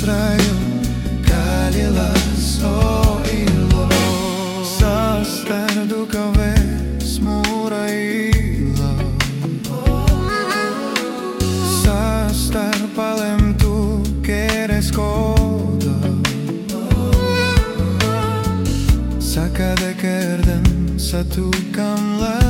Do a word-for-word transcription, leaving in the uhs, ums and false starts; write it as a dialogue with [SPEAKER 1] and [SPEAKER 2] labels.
[SPEAKER 1] raju kalilas o ilo. Sa stardu kao ves mura ilo. Sa star palem tu kere skoda. Sa kade kerden sa tu kam la